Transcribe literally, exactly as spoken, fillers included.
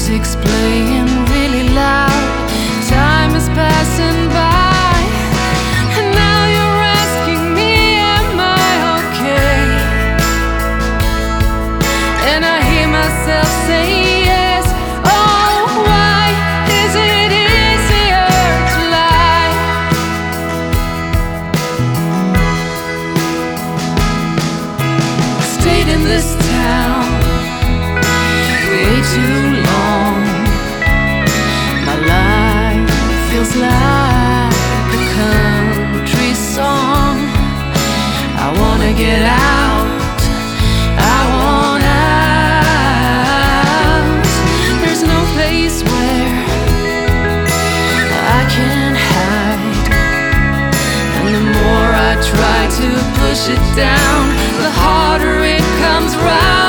music's playing really loud. Time is passing by, and now you're asking me, am I okay? And I hear myself say yes. Oh, why is it easier to lie? Stayed in this town way too long. My life feels like a country song. I wanna get out, I want out. There's no place where I can hide, and the more I try to push it down, the harder it comes round.